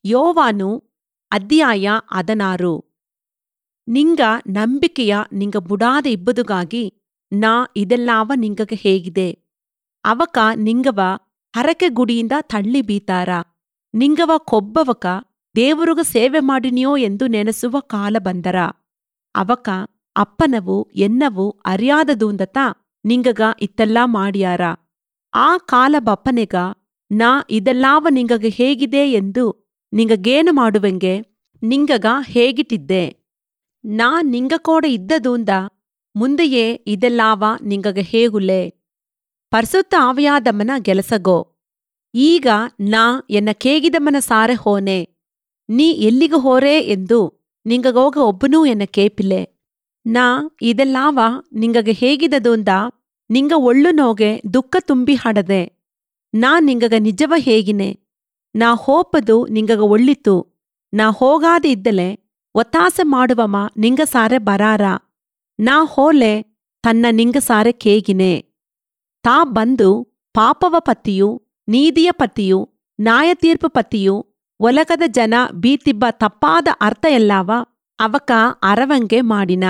யோவானு ಅಧ್ಯಾಯ 16. ನಿಂಗ ನಂಬಿಕೆಯ ನಿಂಗ ಬುಡಾದೆ ಇಬ್ಬದುಗಾಗಿ ನಾ ಇದೆಲ್ಲಾವ ನಿಂಗಗ ಹೇಗಿದೆ. ಅವಕ ನಿಂಗವ ಹರಕೆ ಗುಡಿಯಿಂದ ತಳ್ಳಿ ಬೀತಾರ. ನಿಂಗವ ಕೊಬ್ಬವಕ ದೇವರುಗ ಸೇವೆ ಮಾಡಿನಿಯೋ ಎಂದು ನೆನೆಸುವ ಕಾಲ ಬಂದರ. ಅವಕ ಅಪ್ಪನವು ಎನ್ನವು ಅರಿಯಾದದೂಂದತ ನಿಂಗಗ ಇತ್ತೆಲ್ಲಾ ಮಾಡ್ಯಾರ. ಆ ಕಾಲ ಬಪ್ಪನೆಗ ನಾ ಇದೆಲ್ಲಾವ ನಿಂಗಗ ಹೇಗಿದೆ ಎಂದು ನಿಂಗಗೇನು ಮಾಡುವೆಂಗೆ ನಿಂಗಗ ಹೇಗಿಟ್ಟಿದ್ದೆ. ನಾ ನಿಂಗ ಕೋಡ ಇದ್ದದೂಂದ ಮುಂದೆಯೇ ಇದೆಲ್ಲಾವ ನಿಂಗಗ ಹೇಗುಲೆ. ಪರಿಸುತ್ತ ಆವಿಯಾದಮ್ಮನ ಗೆಲಸಗೋ. ಈಗ ನಾ ಎನ್ನ ಕೇಗಿದಮ್ಮನ ಸಾರೆ ಹೋನೆ. ನೀ ಎಲ್ಲಿಗ ಹೋರೆ ಎಂದು ನಿಂಗಗೋಗ ಒಬ್ಬನೂ ಎನ್ನ ಕೇಪಿಲೆ. ನಾ ಇದೆಲ್ಲಾವ ನಿಂಗಗ ಹೇಗಿದದೂಂದ ನಿಂಗ ಒಳ್ಳು ನೋಗೆ ದುಃಖ ತುಂಬಿ ಹಡದೆ. ನಾ ನಿಂಗಗ ನಿಜವ ಹೇಗಿನೆ. ನಾ ಹೋಪದು ನಿಂಗಗ ಒಳ್ಳಿತು. ನಾ ಹೋಗಾದೆ ಇದ್ದಲೆ ಒತ್ತಾಸೆ ಮಾಡುವಮ ನಿಂಗ ಸಾರೆ ಬರಾರ. ನಾ ಹೋಲೆ ತನ್ನ ನಿಂಗ ಸಾರೆ ಕೇಗಿನೆ. ತಾ ಬಂದು ಪಾಪವ ಪತಿಯು ನೀದಿಯ ಪತಿಯು ನ್ಯಾಯತೀರ್ಪು ಪತಿಯು ಒಲಗದ ಜನ ಬೀತಿಬ್ಬ ತಪ್ಪಾದ ಅರ್ಥ ಎಲ್ಲಾವ ಅವಕ ಅರವಂಗೆ ಮಾಡಿನ.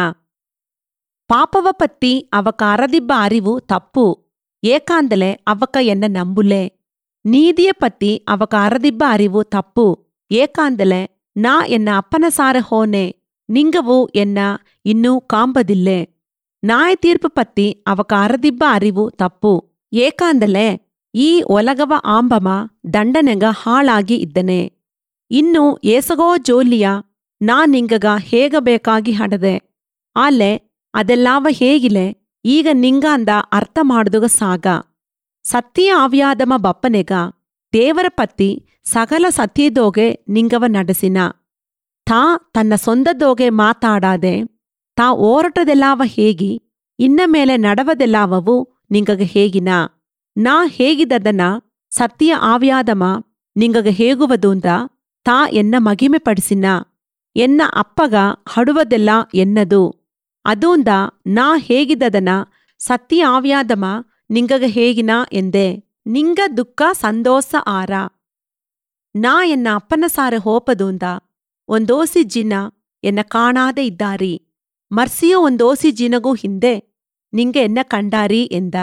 ಪಾಪವ ಪತ್ತಿ ಅವಕ ಅರದಿಬ್ಬ ಅರಿವು ತಪ್ಪು ಏಕಾಂದಲೆ ಅವಕ ಎನ್ನ ನಂಬುಲೆ. ನೀದಿಯ ಪತ್ತಿ ಅವಕ ಅರದಿಬ್ಬ ಅರಿವು ತಪ್ಪು ಏಕಾಂದಲೆ ನಾ ಎನ್ನ ಅಪ್ಪನ ಸಾರೆ ಹೋನೆ. ನಿಂಗವು ಎನ್ನ ಇನ್ನೂ ಕಾಂಬದಿಲ್ಲೆ. ನ್ಯಾಯತೀರ್ಪು ಪತ್ತಿ ಅವಕ ಅರದಿಬ್ಬ ಅರಿವು ತಪ್ಪು ಏಕಾಂದಲೆ ಈ ಒಲಗವ ಆಂಬಮ ದಂಡನೆಗ ಹಾಳಾಗಿ ಇದ್ದನೆ. ಇನ್ನು ಏಸಗೋ ಜೋಲಿಯ ನಾ ನಿಂಗಗ ಹೇಗಬೇಕಾಗಿ ಹಡದೆ. ಆಲೆ ಅದೆಲ್ಲಾವ ಹೇಗಿಲೆ ಈಗ ನಿಂಗಾಂದ ಅರ್ಥ ಮಾಡುದುಗ ಸಾಗ. ಸತ್ಯ ಆವಿಯಾದಮ ಬಪ್ಪನೆಗ ದೇವರ ಪತ್ತಿ ಸಕಲ ಸತ್ಯದೋಗೆ ನಿಂಗವ ನಡೆಸಿನ. ತಾ ತನ್ನ ಸೊಂದದೋಗೆ ಮಾತಾಡಾದೆ. ತಾ ಓರಟದೆಲ್ಲಾವ ಹೇಗಿ ಇನ್ನ ಮೇಲೆ ನಡವದೆಲ್ಲಾವವು ನಿಂಗಗ ಹೇಗಿನ. ನಾ ಹೇಗಿದದನ ಸತ್ಯ ಆವಿಯಾದಮ ನಿಂಗಗ ಹೇಗುವದೂಂದ ತಾ ಎನ್ನ ಮಗಿಮೆ ಪಡಿಸಿನ. ಎನ್ನ ಅಪ್ಪಗ ಹಡುವದೆಲ್ಲ ಎನ್ನದು. ಅದೂಂದ ನಾ ಹೇಗಿದದನ ಸತ್ಯ ಆವಿಯಾದಮ ನಿಂಗಗ ಹೇಗಿನ ಎಂದೆ. ನಿಂಗ ದುಃಖ ಸಂದೋಸ ಆರ. ನಾ ಎನ್ನ ಅಪ್ಪನ ಸಾರೆ ಹೋಪದೂಂದ ಒಂದೋಸಿ ಜಿನ ಎನ್ನ ಕಾಣಾದೆ ಇದ್ದಾರಿ. ಮರ್ಸಿಯೋ ಒಂದೋಸಿ ಜಿನಗೂ ಹಿಂದೆ ನಿಂಗೆ ಎನ್ನ ಕಂಡಾರಿ ಎಂದ.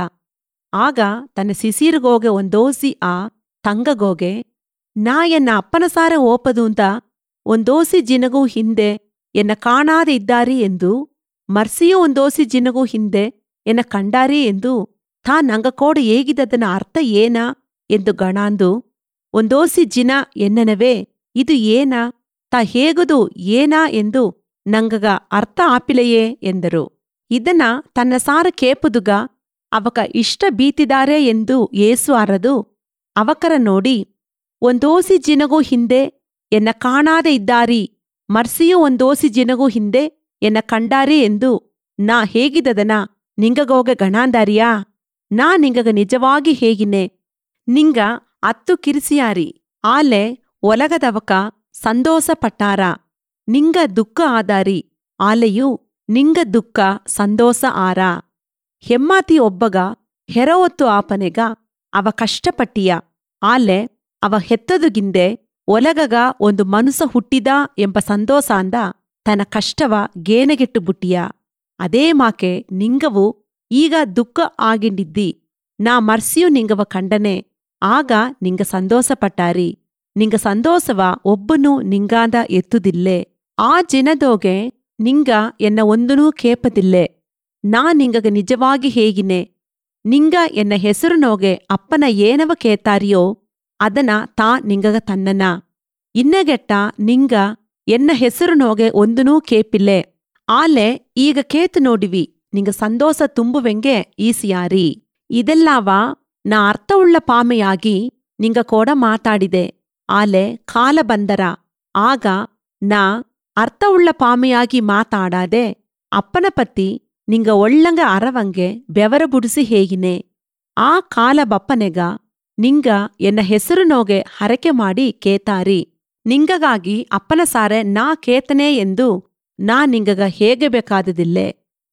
ಆಗ ತನ್ನ ಸಿಸೀರಿಗೋಗೆ ಒಂದೋಸಿ ಆ ತಂಗಗೋಗೆ ನಾ ಎನ್ನ ಅಪ್ಪನ ಸಾರೆ ಹೋಪದೂಂದ ಒಂದೋಸಿ ಜಿನಗೂ ಹಿಂದೆ ಎನ್ನ ಕಾಣಾದೆ ಇದ್ದಾರಿ ಎಂದು ಮರ್ಸಿಯೋ ಒಂದೋಸಿ ಜಿನಗೂ ಹಿಂದೆ ಎನ್ನ ಕಂಡಾರಿ ಎಂದು ತಾ ನಂಗ ಕೋಡ ಏಗಿದದನ ಅರ್ಥ ಏನ ಎಂದು ಗಣಾಂದು ಒಂದೋಸಿ ಜಿನ ಎನ್ನನವೇ ಇದು ಏನ ತಾ ಹೇಗುದು ಏನ ಎಂದು ನಂಗಗ ಅರ್ಥ ಆಪಿಲೆಯೇ ಎಂದರು. ಇದನ್ನ ತನ್ನ ಸಾರ ಕೇಪುದುಗ ಅವಕ ಇಷ್ಟ ಬೀತಿದಾರೆ ಎಂದು ಏಸು ಅರದು ಅವಕರ ನೋಡಿ ಒಂದೋಸಿ ಜಿನಗೂ ಹಿಂದೆ ಎನ್ನ ಕಾಣಾದೆ ಇದ್ದಾರಿ ಮರ್ಸಿಯೂ ಒಂದೋಸಿ ಜಿನಗೂ ಹಿಂದೆ ಎನ್ನ ಕಂಡಾರಿ ಎಂದು ನಾ ಹೇಗಿದದನ ನಿಂಗಗೋಗೆ ಗಣಾಂದಾರಿಯಾ. ನಾ ನಿಂಗಗ ನಿಜವಾಗಿ ಹೇಗಿನೆ. ನಿಂಗ ಅತ್ತು ಕಿರಿಸಿಯಾರಿ ಆಲೆ ಒಲಗದವಕ ಸಂದೋಸ ಪಟ್ಟಾರ. ನಿಂಗ ದುಃಖ ಆದಾರಿ ಆಲೆಯು ನಿಂಗ ದುಃಖ ಸಂದೋಸ ಆರ. ಹೆಮ್ಮಾತಿ ಒಬ್ಬಗ ಹೆರವೊತ್ತು ಆಪನೆಗ ಅವ ಕಷ್ಟಪಟ್ಟಿಯ ಆಲೆ ಅವ ಹೆತ್ತದುಗಿಂದೆ ಒಲಗಗ ಒಂದು ಮನುಸ ಹುಟ್ಟಿದ ಎಂಬ ಸಂದೋಸಾಂದ ತನ್ನ ಕಷ್ಟವ ಗೇನೆಗೆಟ್ಟು ಬುಟ್ಟಿಯ. ಅದೇ ಮಾಕೆ ನಿಂಗವು ಈಗ ದುಃಖ ಆಗಿಂಡಿದ್ದಿ. ನಾ ಮರ್ಸಿಯು ನಿಂಗವ ಕಂಡನೆ ಆಗ ನಿಂಗ ಸಂದೋಸ ಪಟ್ಟಾರಿ. ನಿಂಗ ಸಂದೋಸವ ಒಬ್ಬನೂ ನಿಂಗಾಂದ ಎತ್ತುದಿಲ್ಲೆ. ಆ ಜಿನದೋಗೆ ನಿಂಗ ಎನ್ನ ಒಂದನೂ ಕೇಪದಿಲ್ಲೆ. ನಾ ನಿಂಗಗ ನಿಜವಾಗಿ ಹೇಗಿನೆ. ನಿಂಗ ಎನ್ನ ಹೆಸರುನೋಗೆ ಅಪ್ಪನ ಏನವ ಕೇತಾರಿಯೋ ಅದನ ತಾ ನಿಂಗಗ ತನ್ನನ. ಇನ್ನಗೆಟ್ಟ ನಿಂಗ ಎನ್ನ ಹೆಸರುನೋಗೆ ಒಂದನೂ ಕೇಪಿಲ್ಲೆ. ಆಲೆ ಈಗ ಕೇತು ನೋಡಿವಿ ನಿಂಗ ಸಂದೋಸ ತುಂಬುವೆಂಗೆ ಈಸಿಯಾರಿ. ಇದೆಲ್ಲಾವ ನಾ ಅರ್ಥವುಳ್ಳ ಪಾಮೆಯಾಗಿ ನಿಂಗ ಕೋಡ ಮಾತಾಡಿದೆ. ಆಲೆ ಕಾಲ ಬಂದರ ಆಗ ನಾ ಅರ್ಥವುಳ್ಳ ಪಾಮೆಯಾಗಿ ಮಾತಾಡಾದೆ ಅಪ್ಪನ ಪತ್ತಿ ನಿಂಗ ಒಳ್ಳಂಗ ಅರವಂಗೆ ಬೆವರ ಬುಡಿಸಿ ಹೇಗಿನೆ. ಆ ಕಾಲ ಬಪ್ಪನೆಗ ನಿಂಗ ಎನ್ನ ಹೆಸರುನೋಗೆ ಹರಕೆ ಮಾಡಿ ಕೇತಾರಿ. ನಿಂಗಗಾಗಿ ಅಪ್ಪನ ಸಾರೆ ನಾ ಕೇತನೆ ಎಂದು ನಾ ನಿಂಗಗ ಹೇಗೆ ಬೇಕಾದದಿಲ್ಲೆ.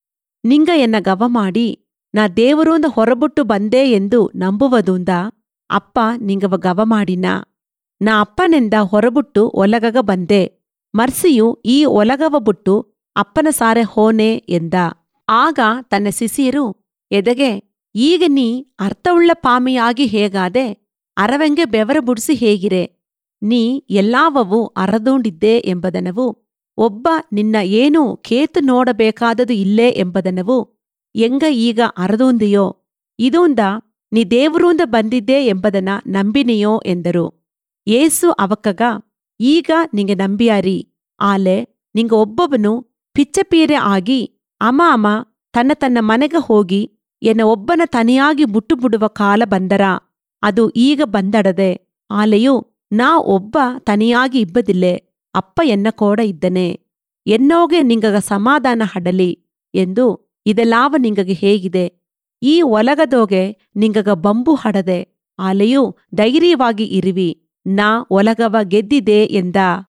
ನಿಂಗ ಎನ್ನ ಗವ ಮಾಡಿ ನಾ ದೇವರೂಂದ ಹೊರಬುಟ್ಟು ಬಂದೆ ಎಂದು ನಂಬುವದೂಂದ ಅಪ್ಪ ನಿಂಗವ ಗವ ಮಾಡಿನ. ನಾ ಅಪ್ಪನೆಂದ ಹೊರಬುಟ್ಟು ಒಲಗಗ ಬಂದೆ. ಮರ್ಸಿಯು ಈ ಒಲಗವ ಬುಟ್ಟು ಅಪ್ಪನ ಸಾರೆ ಹೋನೆ ಎಂದ. ಆಗ ತನ್ನ ಸಿಸಿಯರು, ಎದೆಗೆ ಈಗ ನೀ ಅರ್ಥವುಳ್ಳ ಪಾಮಿಯಾಗಿ ಹೇಗಾದೆ, ಅರವೆಂಗೆ ಬೆವರ ಬುಡ್ಸಿ ಹೇಗಿರೆ, ನೀ ಎಲ್ಲಾವವು ಅರದೋಂಡಿದ್ದೆ ಎಂಬದನವು, ಒಬ್ಬ ನಿನ್ನ ಏನೂ ಕೇತು ನೋಡಬೇಕಾದದು ಇಲ್ಲೇ ಎಂಬದನವು, ಎಂಗ ಈಗ ಅರದೋಂದಿಯೋ, ಇದೂಂದ ನೀ ದೇವರೂಂದ ಬಂದಿದ್ದೆ ಎಂಬದನ ನಂಬಿನೆಯೋ ಎಂದರು. ಏಸು ಅವಕ್ಕಗ, ಈಗ ನಿಂಗೆ ನಂಬಿಯಾರಿ, ಆಲೆ ನಿಂಗ ಒಬ್ಬೊಬ್ಬನು ಪಿಚ್ಚಪೀರೆ ಆಗಿ ಅಮ ತನ್ನ ತನ್ನ ಮನೆಗ ಹೋಗಿ ಎನ್ನ ಒಬ್ಬನ ತನಿಯಾಗಿ ಬುಟ್ಟುಬಿಡುವ ಕಾಲ ಬಂದರ, ಅದು ಈಗ ಬಂದಡದೆ, ಆಲೆಯು ನಾ ಒಬ್ಬ ತನಿಯಾಗಿ ಇಬ್ಬದಿಲ್ಲೆ, ಅಪ್ಪ ಎನ್ನ ಕೋಡ ಇದ್ದನೆ, ಎನ್ನೋಗೆ ನಿಂಗಗ ಸಮಾಧಾನ ಹಡಲಿ ಎಂದು ಇದೆಲ್ಲಾವ ನಿಂಗಗೆ ಹೇಗಿದೆ, ಈ ಒಲಗದೋಗೆ ನಿಂಗಗ ಬಂಬು ಹಡದೆ, ಆಲೆಯು ಧೈರ್ಯವಾಗಿ ಇರುವಿ, ನಾ ಒಲಗವ ಗೆದ್ದಿದೆ ಎಂದ.